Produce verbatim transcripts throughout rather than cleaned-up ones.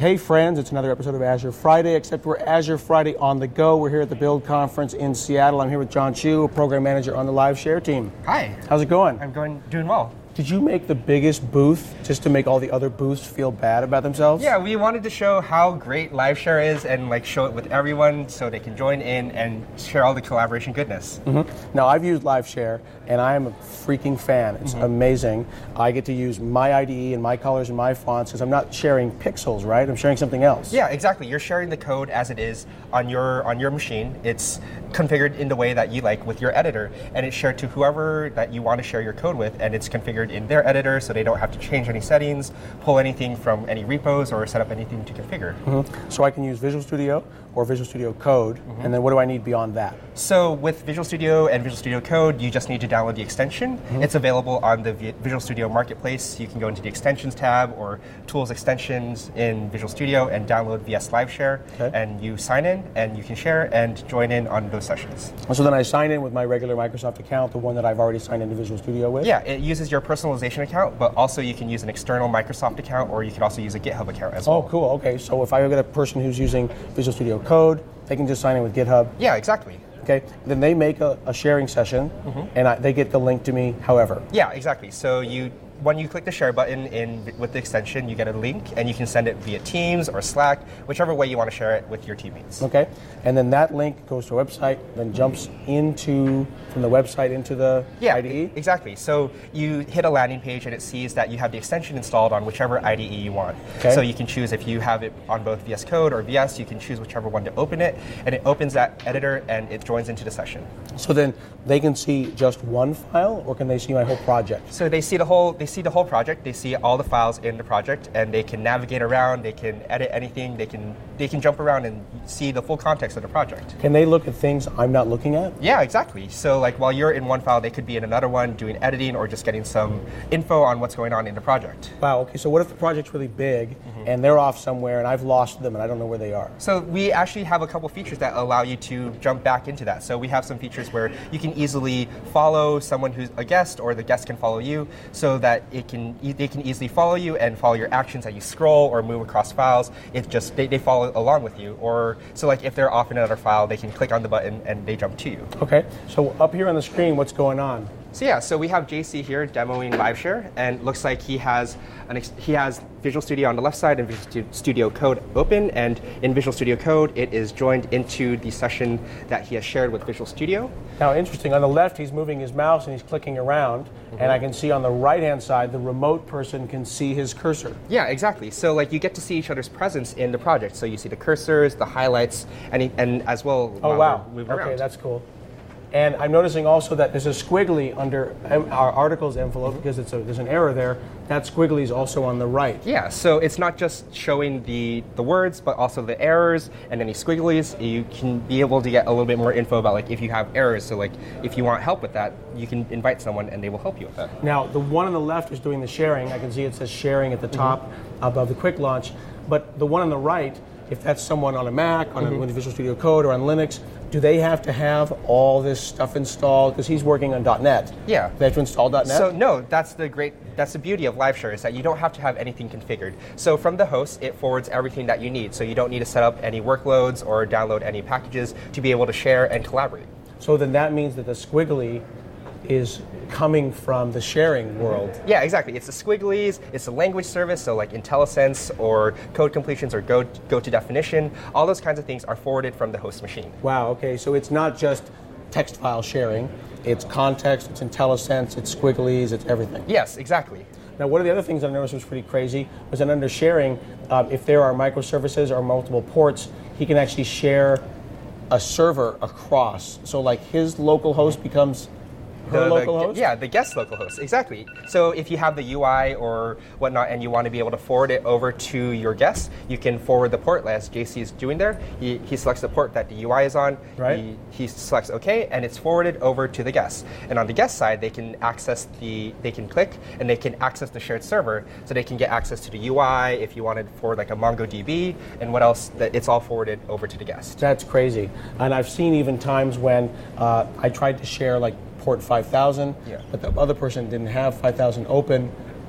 Hey friends, it's another episode of Azure Friday, except we're Azure Friday on the go. We're here at the Build Conference in Seattle. I'm here with John Chu, a program manager on the Live Share team. Hi. How's it going? I'm going, doing well. Did you make the biggest booth just to make all the other booths feel bad about themselves? Yeah, we wanted to show how great LiveShare is and like show it with everyone so they can join in and share all the collaboration goodness. Mm-hmm. Now, I've used LiveShare, and I am a freaking fan. It's mm-hmm. amazing. I get to use my I D E and my colors and my fonts because I'm not sharing pixels, right? I'm sharing something else. Yeah, exactly. You're sharing the code as it is on your on your machine. It's configured in the way that you like with your editor, and it's shared to whoever that you want to share your code with, and it's configured in their editor so they don't have to change any settings, pull anything from any repos, or set up anything to configure. Mm-hmm. So I can use Visual Studio or Visual Studio Code, mm-hmm. and then what do I need beyond that? So with Visual Studio and Visual Studio Code, you just need to download the extension. Mm-hmm. It's available on the Visual Studio Marketplace. You can go into the Extensions tab or Tools Extensions in Visual Studio and download V S LiveShare, okay. and you sign in, and you can share and join in on those sessions. So then I sign in with my regular Microsoft account, the one that I've already signed into Visual Studio with? Yeah, it uses your personalization account, but also you can use an external Microsoft account, or you can also use a GitHub account as well. Oh, cool. Okay, so if I get a person who's using Visual Studio Code, they can just sign in with GitHub? Yeah, exactly. Okay, then they make a, a sharing session, mm-hmm. and I, they get the link to me however. Yeah, exactly. So you when you click the share button in with the extension, you get a link, and you can send it via Teams or Slack, whichever way you want to share it with your teammates. Okay, and then that link goes to a website, then jumps into from the website into the yeah, I D E? Exactly. So you hit a landing page, and it sees that you have the extension installed on whichever I D E you want. Okay. So you can choose if you have it on both V S Code or V S, you can choose whichever one to open it, and it opens that editor, and it joins into the session. So then they can see just one file, or can they see my whole project? So they see the whole they see the whole project. They see all the files in the project, and they can navigate around. They can edit anything. They can they can jump around and see the full context of the project. Can they look at things I'm not looking at? Yeah, exactly. So like while you're in one file, they could be in another one doing editing or just getting some info on what's going on in the project. Wow. Okay. So what if the project's really big, mm-hmm. and they're off somewhere, and I've lost them, and I don't know where they are? So we actually have a couple features that allow you to jump back into that. So we have some features where you can easily follow someone who's a guest, or the guest can follow you, so that it can they can easily follow you and follow your actions as you scroll or move across files. It just they, they follow along with you. Or so like if they're off in another file, they can click on the button and they jump to you. Okay. So up here on the screen, what's going on? So yeah, so we have J C here demoing LiveShare, and it looks like he has an ex- he has Visual Studio on the left side and Visual Studio Code open, and in Visual Studio Code, it is joined into the session that he has shared with Visual Studio. Now, interesting. On the left, he's moving his mouse and he's clicking around, mm-hmm. and I can see on the right-hand side, the remote person can see his cursor. Yeah, exactly. So like you get to see each other's presence in the project. So you see the cursors, the highlights, and and as well. Oh wow! Okay, around. That's cool. And I'm noticing also that there's a squiggly under our articles envelope, because it's a, there's an error there. That squiggly is also on the right. Yeah, so it's not just showing the, the words, but also the errors and any squigglies. You can be able to get a little bit more info about like if you have errors. So like if you want help with that, you can invite someone and they will help you with that. Now, the one on the left is doing the sharing. I can see it says sharing at the top, mm-hmm. above the quick launch. But the one on the right, if that's someone on a Mac, on mm-hmm. a, with Visual Studio Code, or on Linux, do they have to have all this stuff installed? Because he's working on .NET. Yeah. They have to install .NET? So no, that's the great, that's the beauty of LiveShare, is that you don't have to have anything configured. So from the host, it forwards everything that you need. So you don't need to set up any workloads or download any packages to be able to share and collaborate. So then that means that the squiggly is coming from the sharing world. Yeah, exactly. It's the squigglies, it's the language service, so like IntelliSense or code completions or go, go to definition, all those kinds of things are forwarded from the host machine. Wow, okay, so it's not just text file sharing, it's context, it's IntelliSense, it's squigglies, it's everything. Yes, exactly. Now, one of the other things I noticed was pretty crazy was that under sharing, um, if there are microservices or multiple ports, he can actually share a server across. So like his local host becomes her the, local the, host? Yeah, the guest local host, exactly. So if you have the U I or whatnot and you want to be able to forward it over to your guest, you can forward the port as J C is doing there. He, he selects the port that the U I is on, right. he, he selects OK, and it's forwarded over to the guest. And on the guest side, they can access the, they can click and they can access the shared server, so they can get access to the U I if you wanted to forward like a MongoDB and what else, that it's all forwarded over to the guest. That's crazy. And I've seen even times when uh, I tried to share like port five thousand, yeah. but the other person didn't have five thousand open,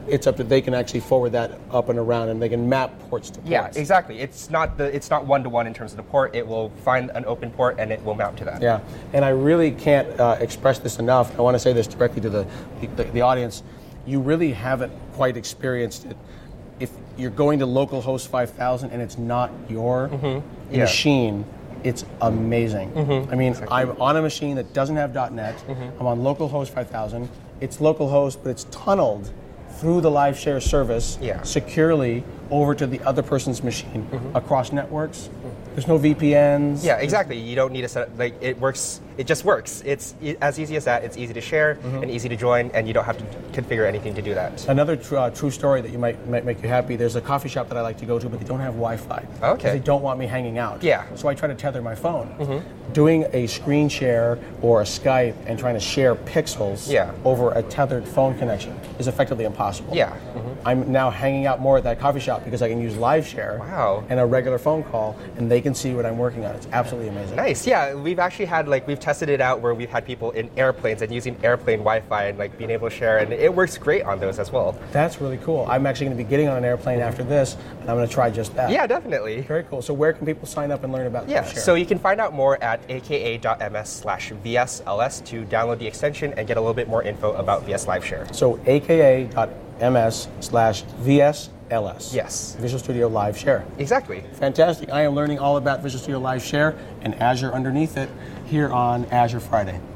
it's up to they can actually forward that up and around, and they can map ports to ports. Yeah, exactly. It's not the it's not one to one in terms of the port. It will find an open port and it will mount to that. Yeah, and I really can't uh, express this enough. I want to say this directly to the, the the audience. You really haven't quite experienced it. If you're going to localhost five thousand and it's not your mm-hmm. yeah. machine, it's amazing. Mm-hmm. I mean, exactly. I'm on a machine that doesn't have .NET. Mm-hmm. I'm on localhost five thousand. It's localhost, but it's tunneled through the live share service yeah. securely over to the other person's machine mm-hmm. across networks. Mm-hmm. There's no V P Ns. Yeah, exactly. You don't need to set up, like, it works, it just works. It's e- as easy as that. It's easy to share mm-hmm. and easy to join, and you don't have to configure anything to do that. Another tr- uh, true story that you might, might make you happy, there's a coffee shop that I like to go to, but they don't have Wi-Fi. Okay. They don't want me hanging out. Yeah. So I try to tether my phone. Mm-hmm. Doing a screen share or a Skype and trying to share pixels yeah. over a tethered phone connection is effectively impossible. Yeah. Mm-hmm. I'm now hanging out more at that coffee shop because I can use live share wow. and a regular phone call, and they can see what I'm working on. It's absolutely amazing. Nice. Yeah, we've actually had, like, we've tested it out where we've had people in airplanes and using airplane Wi-Fi and, like, being able to share, and it works great on those as well. That's really cool. I'm actually going to be getting on an airplane after this, and I'm going to try just that. Yeah, definitely. Very cool. So where can people sign up and learn about yeah, share? So you can find out more at aka.ms slash VSLS to download the extension and get a little bit more info about V S Live Share. So aka.ms slash VSLS. Yes. Visual Studio Live Share. Exactly. Fantastic. I am learning all about Visual Studio Live Share and Azure underneath it here on Azure Friday.